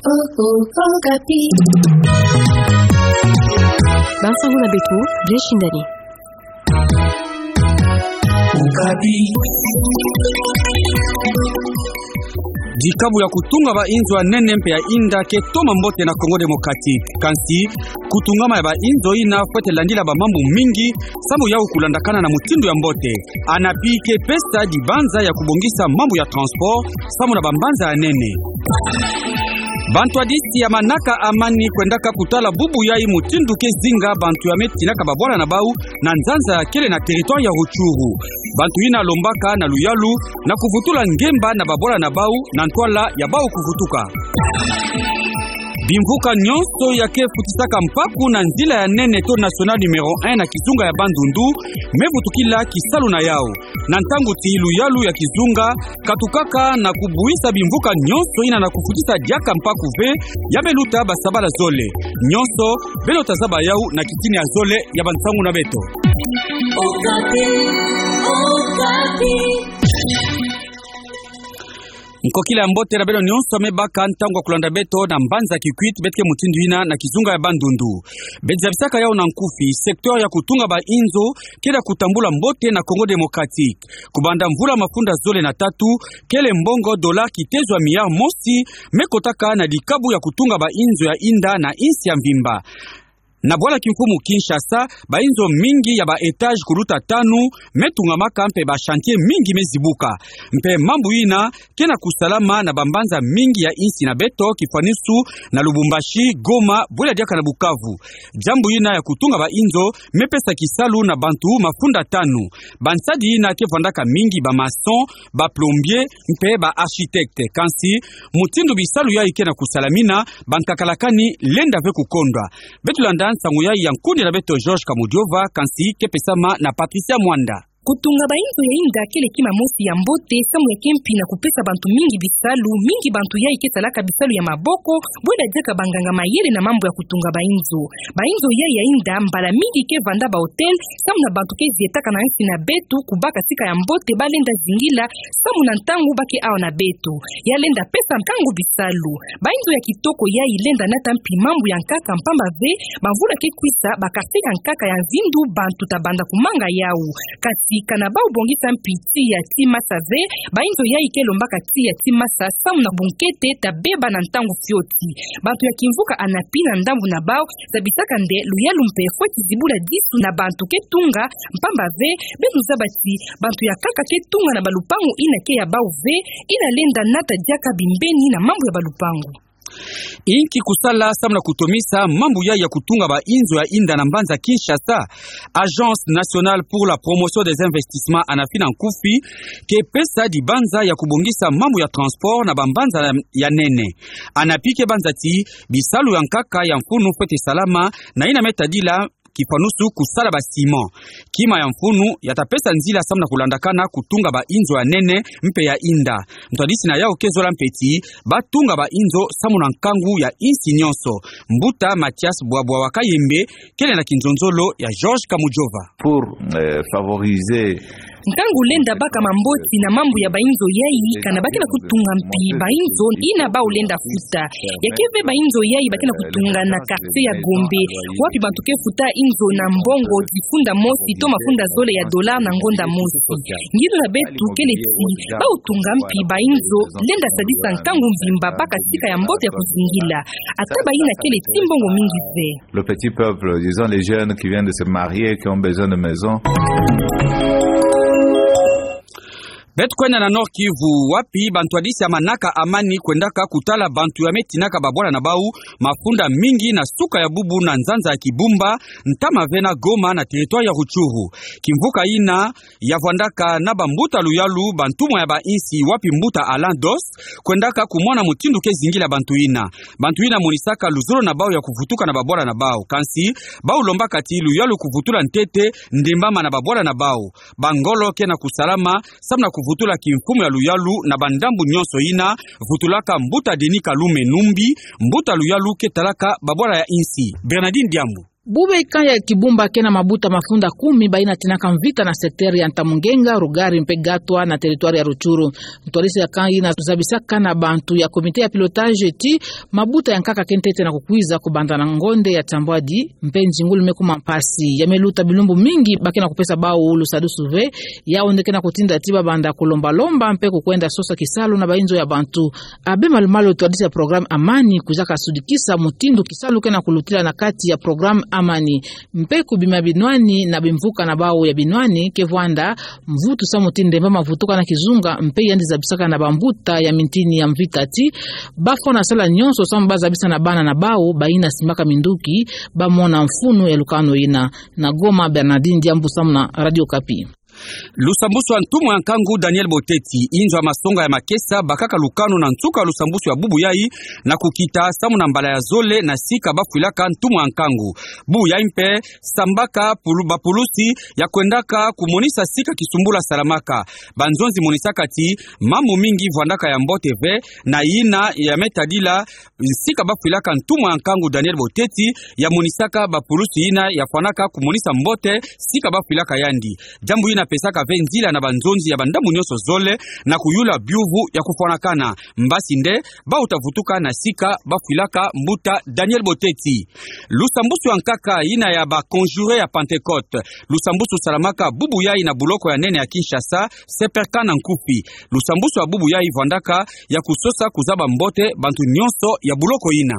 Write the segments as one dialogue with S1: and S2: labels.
S1: Okapi.
S2: Bansango na Beto, Bleshindani.
S1: Okapi.
S3: Dikabu ya kutunga ba inzo ya nene mpe ya inda ke toma mbote na Congo Democratique. Kansi kutungama ya ba inzo ina fwete landila ba mambu mingi samu ya ukulandakana na mutindo ya mbote. Anapike pesa di banza ya kubongisa mambu ya transport samu na bambanza ya nene. Bantu adisi ya manaka amani kwendaka kutala bubu yai mutindu ke zinga bantu ya metinaka babwala na bau na nzanza ya kele na territoire ya Ruchuru. Bantu ina lombaka na luyalu na kuvutula ngemba na babwala na bau na ntwala ya bau kuvutuka. Bimvuka nyonso yake futisaka mpaku na nzila ya nene to national numero 1 na kizunga ya Bandundu mevutukila kisalu na yao na ntangu tiilu yalu ya kizunga katukaka na kubuisa bimvuka nyonso ina na kufutisa diaka mpaku ve ya beluta basabala zole nyonso belota zaba yau na kitini ya zole ya bansangu na beto.
S1: Okapi. Okapi.
S3: Nkokila ya mbote na beno nyonso amebaka ntangu wa kulanda beto na mbanza kikwit betke mutindu ina na kizunga ya Bandundu. Benzabisaka yao na nkufi sektor ya kutunga ba inzo keda kutambula mbote na Congo Democratique. Kubanda mvula mafunda zole na tatu kele mbongo dola kitezwa miyar mosi mekotaka na dikabu ya kutunga ba inzo ya inda na insi ya mvimba. Na bwala kimfumu Kinshasa, ba inzo mingi ya ba etage kuruta tanu, metunga maka mpe ba chantier mingi mezibuka. Mpe mambu ina, kena kusalama na bambanza mingi ya insi na beto, kifanisu na Lubumbashi, Goma, bwela diaka na Bukavu. Jambu ina ya kutunga ba inzo, mepesa kisalu na bantu mafunda tanu. Bansadi ina kefandaka mingi ba mason, ba plombier, mpe ba architecte. Kansi, mutindu bisalu ya ikena kusalamina, bankakalakani lenda ve kukondwa. Betulanda sangu ya yankundi na beto George Kamudiova kansi kepesama na Patricia Mwanda.
S2: Kutunga ba inzo ya inda kele kima mosi ya mbote samu ya kempi na kupesa bantu mingi bisalu mingi bantu ya iketalaka bisalu ya maboko bweda jeka banganga mayele na mambo ya kutunga ba inzo ya inda mbala mingi ke vanda ba hotel samu na bantu ke zietaka na nsi na betu kubaka sika ya mbote balenda zingila samu na ntangu bake awa na betu ya lenda pesa ntangu bisalu ba inzo ya kitoko ya ilenda nata mpi mambu ya nkaka mpamba ve bavula ke kwisa bakasika nkaka ya zindu bantu tabanda kumanga yau kasi kana ba ubongisa mpiti ya timasa ve ba inzo ya ikelo mbaka ti ya timasa samu na bunkete tabeba na ntangu fioti bantu ya kimvuka anapina ndambu na bao zabitaka nde luyalu mpe kweti zibula disu na bantu ketunga mpamba ve betu zabati bantu ya kaka ketunga na balupangu ina ke ya bao ve ina lenda nata diaka bimbeni na mambo ya balupangu.
S3: Inki kusala samna kutomisa mambu ya kutunga ba inzo ya inda na mbanza Kinshasa. Agence nationale pour la promotion des investissements anafina nkufi ke pesa di banza ya kubongisa mambu ya transport na bambanza ya nene. Anapike banza ti bisalu ya nkaka ya mfunu fete salama na ina metadila kifanusu kusala ba ciment. Kima ya mfunu yatapesa nzila samna kulandakana kutunga ba inzo ya nene mpe ya inda. Mtwadisi na yao kezola mpeti batunga ba inzo samu na nkangu ya insi nyonso. Mbuta Mathias Bwabwa wakayembe kele na kinzonzolo ya George Kamujova.
S4: Pour favoriser
S2: ntangu lenda baka mamboti na mambo ya bainzo yai kana bakina kutunga mpi bainzo ina ba ulenda futa yakeve bainzo yai bakina kutunga na quartier ya Gombe wapi bantuke futa inzo na mbongo difunda mosi to mafunda zole ya dollar na ngonda mosi ngido na betu kele ti ba utunga mpi bainzo lenda sadisa ntangu mvimba baka sika ya mbote ya kuzingila ataba ina kele timbongo mingi ve
S4: le petit peuple, disons les jeunes qui viennent de se marier, qui ont besoin de maison.
S3: Bet kwenda na Nord Kivu wapi bantu adisi ya manaka amani kwendaka kutala bantu ya metinaka babwana na bau mafunda mingi na suka ya bubu na nzanza ya Kibumba ntama vena Goma na territoire ya Ruchuru. Kimvuka ina ya vwandaka na bambuta luyalu bantumwa ya ba insi wapi mbuta Alandos kwendaka kumona mutindu ke zingila bantu ina monisaka luzuro na bau ya kuvutuka na babwana na bau kansi bau lomba kati luyalu kuvutula ntete ndembama na babwana na bau bangolo ke na kusalama samna vutula kimfumu ya luyalu na bandambu nyonso ina vutulaka mbuta Denis Kalume Numbi mbuta luyalu ketalaka babwala ya insi Bernardine Diambu.
S5: Bube ikaya Kibumba kena mabuta mafunda 10 baina tena kamvita na sekteri ya Ntamungenga, Rugari, Mpegatwa na teritwari ya Ruchuru. Mtolisi ya kaina zabisaka na bantu ya komite ya pilotage ti mabuta ya nkaka kentete na kukwiza kubanda na ngonde ya Tambwadi mpenzi ngulu mekuma mpasi. Yameluta bilumbu mingi bakena kupesa bao ulu sadusuve ya ondekena kutinda tiba banda kulomba lomba mpeko kwenda sosa kisalu na bainzo ya bantu. Abe malumalo tolisi ya program amani kuzaka sudikisa mutindu kisalu kena kulutila na kati ya program amani mpeku bima binwani na bimvuka na bao ya binwani kevwanda mvutu sa mutinde mbama vutuka na kizunga mpe yandi zabisaka na bambuta ya mintini ya mvitati bafo na sala nyonso samba zabisa na bana na bao baina simaka minduki bamona mfunu ya lukano ina na Goma. Bernardine Diambu Samna, Radio Kapi.
S3: Lusambusu wa ntumu ya nkangu Daniel Boteti inzo ya masonga ya makesa bakaka lukano na ntuka lusambusu ya bubu yai na kukita samu na mbala ya zole na sika bafuilaka ntumu ya nkangu bubu yai mpe sambaka bapulusi ya kwendaka kumonisa sika kisumbula salamaka banzonzi monisaka ti mamu mingi vwandaka ya mbote ve na ina ya metadila sika bafuilaka ntumu ya nkangu Daniel Boteti ya monisaka bapulusi ina ya fwanaka kumonisa mbote sika bafuilaka yandi jambu ina pesaka venzila na banzonzi ya bandamu nyoso zole na kuyula byuvu ya kufonakana mbasi nde ba utavutuka na sika bafuilaka mbuta Daniel Boteti. Lusambusu ya nkaka ina ya ba conjure ya Pentecote. Lusambusu salamaka bubu yai na buloko ya nene ya Kinshasa seperka na nkufi. Lusambusu ya bubu yai vandaka ya kusosa kuzaba mbote bantu nyonso ya buloko ina.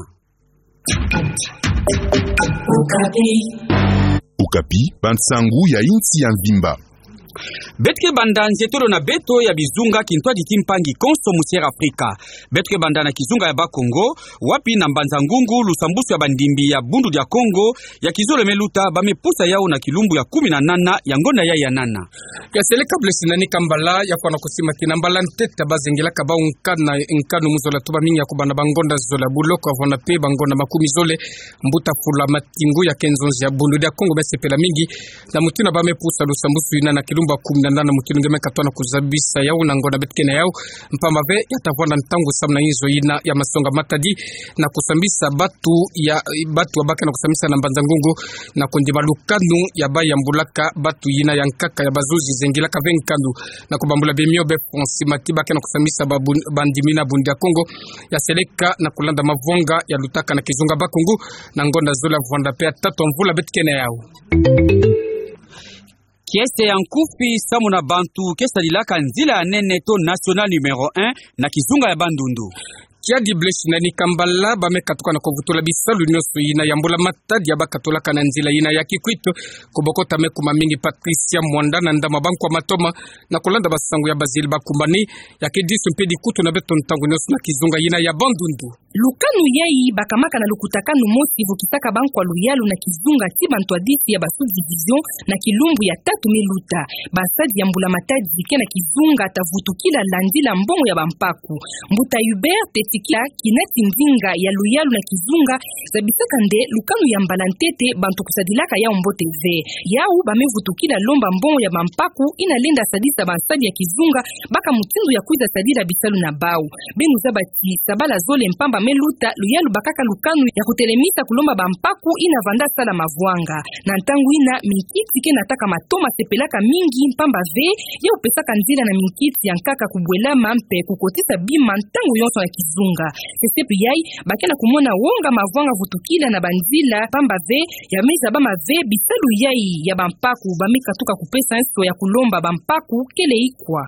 S6: Ukapi, Bantsangu ya inti ya Mvimba.
S3: Betke banda nzetolo na beto ya bizunga kintwa ditimpangi konso musiera Afrika. Betke banda na kizunga ya Bakongo, wapi na mbanza ngungu lusambusu ya bandimbi ya bundu ya Kongo, ya kizolo meluta bamepusa yao na kilumbu ya 18 ya ngonda ya nana.
S7: Ya seleka blesinani kambala ya kwa na kusima kinambala nteta bazengela kaba nkanu muzola tuba mingi ya kubanda bangonda zola buloko avona pe bangonda makumi zole mbuta fula matingu ya kenzonzi ya bundu ya Kongo besepela mingi na mutina bamepusa lusambusu ina na kilumbu 18 mukino ngeme katwana kuzabisa yao na ngona betkena yao mpamba ve yatavwana ntangu samna hizo ina ya masonga matadi na kusambisa batu wabaka na kusambisa na mbanza ngungu na kundi malukanu ya baya mbulaka batu ina ya nkaka ya bazuzi zengila ka venkandu na kubambula bemio be fonsi matibaka na kusambisa bandimina bundi ya Kongo ya seleka na kulanda mavonga ya lutaka na kizunga Bakongo na ngonda zola vwanda pe tatu mvula betkena yao.
S3: Kieste ya nkufi samu na bantu kesa lilaka nzila ya nene to national numero 1 na kizunga ya bandundu. Kia di blesh na ni kambala bamekatuka na kovutula bisalu nyoso ina yambula matadi abakatola kana nzila ina ya Kikwito kubokota mekuma mingi Patricia Mwanda na ndama banku wa matoma na kulanda basangu ya Bazili bakumbani ya kedisu mpedi kutu na beto ntangu nyoso na kizunga ina ya bandundu.
S2: Lukanu yai bakamaka na lukutakanu mosi vukitaka banku wa luyalu na kizunga ti bantu adisi ya basu division na kilumbu ya 3 miluta. Basadi ya mbula matadi zike na kizunga atavutukila landila mbongo ya bampaku. Mbuta Hubert tetikila kinati mzinga ya luyalu na kizunga zabisaka nde lukanu ya mbalantete bantu kusadilaka ya mbote ve. Yau bamevutukila lomba mbongo ya bampaku inalenda sadisa basadi ya kizunga baka mutindu ya kuiza sadila bisalu na bau. Benu zabati sabala zole mpamba meluta luyalu bakaka lukanu ya kutelemisa kulomba bampaku ina vanda sala mavwanga. Na ntangu ina minkiti ke nataka matoma sepelaka mingi mpamba ve ya upesaka nzila na minkiti ya nkaka kubwela mampe kukotisa bima ntangu yonso na kizunga. Sesepu yai bakena kumona wonga mavwanga vutukila na banzila pamba ve ya meza bama ve bisalu yai ya bampaku bamekatuka kupesa nso ya kulomba bampaku kele ikwa.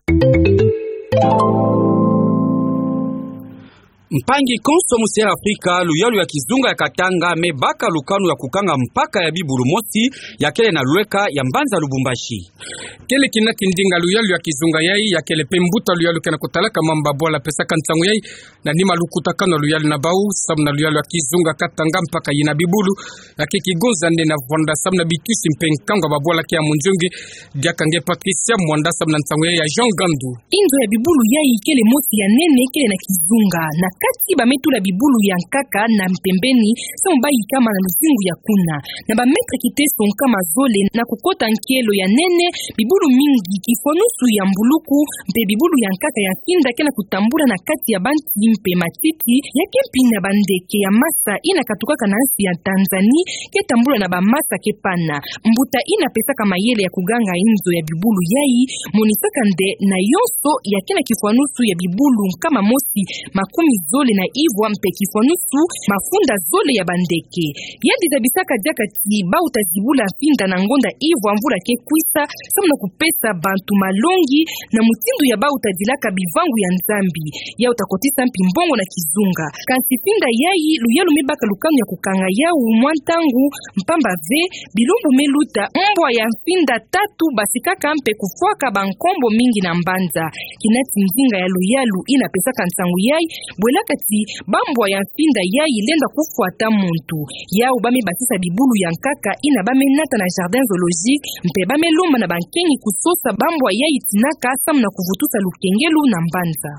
S3: Mpangi konso musiera Afrika luyalu ya kizunga ya Katanga mebaka lukanu ya kukanga mpaka ya Bibulu Mosi ya kele na Lweka ya Mbanza Lubumbashi.
S7: Kele kinati ndinga luyalu ya kizunga yai ya kele pembuta luyalu kena kutalaka mamba bola pesa kantangu yai na nima lukutakano luyalu na bau samna luyalu ya kizunga Katanga mpaka yina Bibulu ya kikigoza nde na vonda samna bitusi mpenkanga babola kia munjungi diakange Patricia Mwanda samna ntangu yai ya Jean Gandu.
S2: Inzo ya Bibulu yai kele mosi ya nene kele na kizunga na kati bametula bibulu ya nkaka na mpembeni sa mbayi kama na luzingu ya kuna na bametre kiteso nkama zole na kukota nkelo ya nene bibulu mingi kifonusu ya mbuluku mpe bibulu ya nkaka ya kinda kena kutambula na kati ya banti mpe matiti ya kempi na bandeke ya masa ina katukaka na nsi ya Tanzania ketambula na bamasa kepana mbuta ina pesaka mayele ya kuganga inzo ya bibulu yai monisaka nde na yonso ya kena kifonusu ya bibulu kama mosi makumi zole na ivwa mpe kifonusu mafunda zole ya bandeke yadi za bisaka jakati bauta zibula pinda na ngonda ivwa mvula ke kwisa samna kupesa bantu malongi na mutindu ya bauta dilaka bivangu ya nzambi ya utakotisa mpimbongo na kizunga kansi pinda yai luyalu mebaka lukanu ya kukanga yau mwantangu mpamba ve bilumbu meluta mbwa ya mpinda tatu basikaka mpe kufuaka bankombo mingi na mbanza kinati nzinga ya luyalu ina pesaka nsangu yai bwelakati bambwa ya mpinda yai lenda kufuata muntu yau bame basisa bibulu ya nkaka ina bame nata na jardin zoologique mpe bame lomba na bankengi kusosa bambwa yai tinaka samu na kuvutusa lukengelu na mbanza.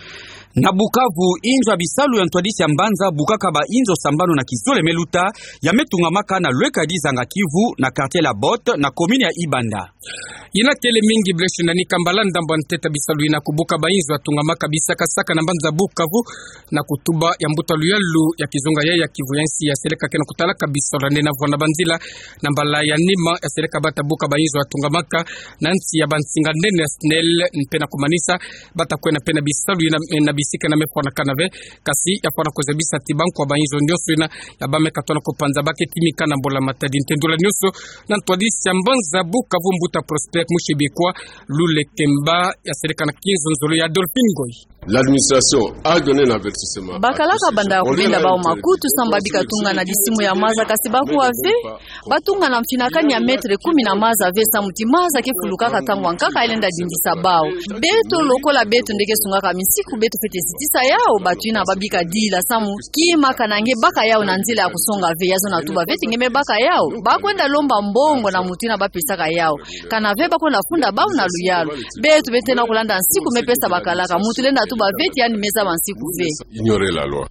S3: Na Bukavu inzo ya bisalu ya ntwadisi ya mbanza bukaka ba inzo sambano na Kizole Meluta ya metungamaka na Lwekadi Zanga Kivu na quartier La Botte na komini ya Ibanda.
S7: Ina tele mingi bleshi na nikambala ndambo nteta bisalu ina kubuka ba inzo atungamaka bisaka saka na mbanza Bukavu na kutuba ya mbuta luyalu ya kizunga ya Kivu yansi ya seleka kena kutalaka bisalu na vona banzila na mbala ya nima ya seleka bata buka ba inzo atungamaka na nsi ya bansinga nene ya snel mpena kumanisa bata kwena pena bisalu ina sika na mefona kanave kasi ya pona kozebisa tibanko ba inzo nyoso ina ya bame katona kopanza baketimika na mbola matadi ntendula nyoso na ntwadisi ya mbanza Bukavu mbuta prospect mushibikwa lule kemba ya serikana kinzo nzolo ya Dolphin Goy.
S8: L'administration a donné un avertissement.
S9: Bakalaka banda kubenda bao makutu samba bikatunga na disimu ya maza kasi baku ave batunga na mfinakani ya metre 10 na maza ave sa mutimaza kefulukaka tangu ankaka elenda dindisa bao beto lokola beto ndeke sungaka misiku beto fete sitisa yao batu ina babika dila samu kima kanange baka yao na nzila ya kusonga ave yazo na tuba veti ngeme baka yao bakwenda lomba mbongo na mutina bapesaka yao kana ave bakwenda funda bao na luyalo beto betena kulanda nsiku mepesa bakalaka mutu lenda tuba veti yani meza bansiku ve
S8: ignorer la loi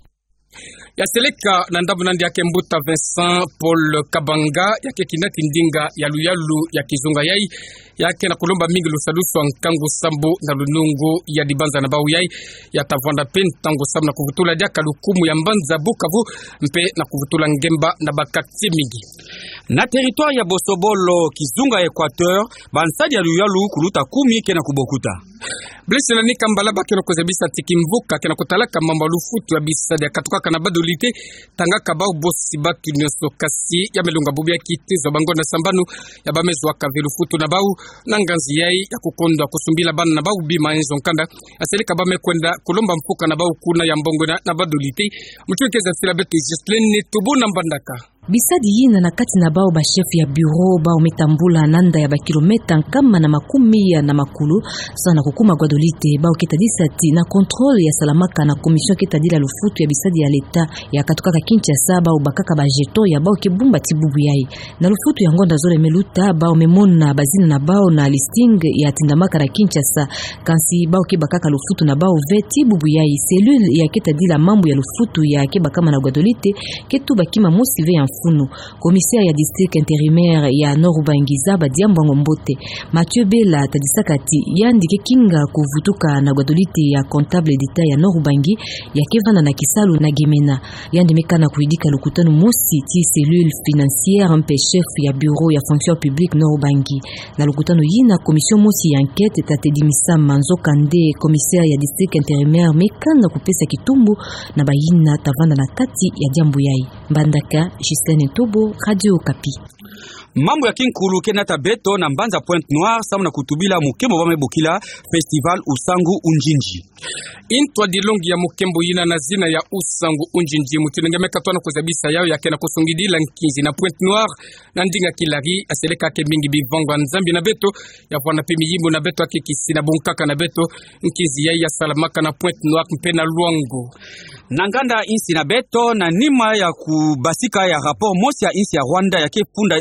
S7: ya seleka na ndabu nandi yake mbuta Vincent Paul Kabanga yake kinati ndinga ya luyalu ya kizunga yai yake na kulomba mingi lusalusu nkangu sambu na lunungu ya dibanza na bau yai ya tavanda pen tangu sabu na kuvutula jaka lukumu ya mbanza Bukavu mpe na kuvutula ngemba na bakati mingi
S3: na territoire ya Bosobolo kizunga ya Equateur bansadi ya luyalu kuluta 10 kena kubokuta blesi na nikambala bakena kozebisa tikimvuka kena kutalaka mamba lufutu ya bisadi ya katuka na badolite tanga kabau bosi batu nyoso kasi ya melunga bubi ya kitizo bango na sambanu ya bamezo akavilu futu na bau na nganzi yai ya kukondwa kusumbila bana na bau bima enzo nkanda aseleka bame kwenda kulomba mfuka na bau kuna ya mbongo na badolite mtuekeza sila betu Gislaine Tubu na Mbandaka
S10: bisadi yina na kati na bao ba chef ya bureau bao metambula nanda ya ba kilometa kama na makumi ya na makulu sana kukuma Guadolite bao ketadisati na contrôle ya salamaka na commission ketadila lufutu ya bisadi ya leta ya katuka Kinshasa bao bakaka ba jeton ya bao kibumba tibubu yai na lufutu ya ngonda Zole Meluta bao memona bazina na bao na listing ya tindamaka na Kinshasa kansi bao kibakaka lufutu na bao veti bubu yai cellule ya ketadila mambo ya lufutu ya kibakama na Guadolite ketuba kima mosive ya funu commissaire ya district intérimaire ya Nord Ubangiza badiambo ngombote Mathieu Bela tadisakati yandike kinga kuvutuka na Guadolite ya comptable d'etat ya Nord Ubangi ya Kevana na Kisalu na Gemena yandimekana kuidika lukutano mosi ti cellule financière mpe chef ya bureau ya fonction publique Nord Ubangi na lukutano yina commission mosi ya enquête tatedimisa manzo kande commissaire ya district intérimaire mekana kupesa kitumbu na bayina tavanda na kati ya jambo yai Mbandaka Gislaine Tubu, Radio Okapi.
S3: Mambo ya kinkulu kenata beto na mbanza Pointe Noire samu na kutubila mukembo bame bukila festival Usangu Unjinji.
S7: Intwa dilongi ya mukembo yina na zina ya Usangu Unjinji mutinengeme katwana kuzabisa yao ya kena kusungidila nkinzi na Pointe Noire na ndinga kilari aseleka ke mingi bivango nzambi na beto ya wana pimi yimbo na beto akikisi na bunkaka na beto nkinzi ya salamaka na Pointe Noire mpena Luango.
S3: Nanganda insi na beto na nima ya kubasika ya rapport mosi ya insi ya Rwanda ya kefunda insi ya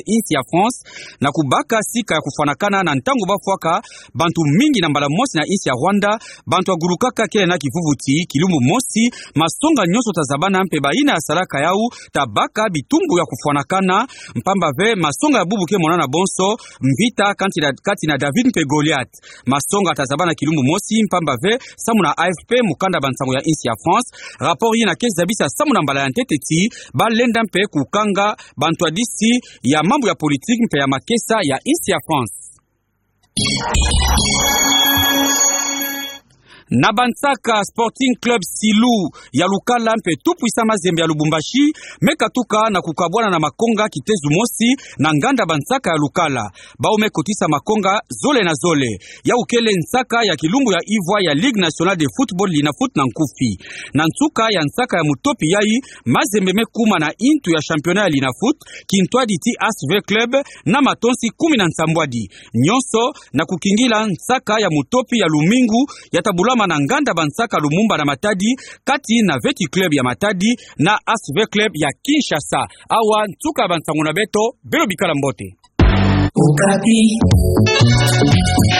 S3: France na kubaka sika ya kufanakana na ntango bafwaka bantu mingi na mbala mosi na insi ya Rwanda bantu agurukaka kele na kivuvuti kilumu mosi masonga nyonso tazabana mpe baina ya salaka yau tabaka bitumbu ya kufanakana mpamba ve masonga ya bubuke monana bonso mvita kati na David mpe Goliath masonga tazabana kilumu mosi mpamba ve samu na AFP mukanda bansango ya insi ya France rapport yina kesi zabisa samu na mbala ya nteteti balenda mpe kukanga bantu adisi ya mambo ya politique mpe ya makesa ya insi ya France. Na Bansaka Sporting Club Silu ya Lukala mpe tupu isa mazembe ya Lubumbashi mekatuka na kukabwana na makonga kitezu mosi na nganda Bansaka ya Lukala bao mekotisa makonga zole na zole ya ukele nsaka ya kilumbu ya Ivwa ya Ligue Nationale de Football linafoot na nkufi na nsuka ya nsaka ya mutopi yai mazembe mekuma na intu ya championnat ya linafoot kintwadi ti ASV Club na matonsi 10 na nsambwadi nyonso na kukingila nsaka ya mutopi ya Lumingu ya tabulama na nganda Bansaka Lumumba na Matadi kati na Veti Club ya Matadi na ASV Club ya Kinshasa awa ntuka Bansango na Beto Belo Bikala Mbote.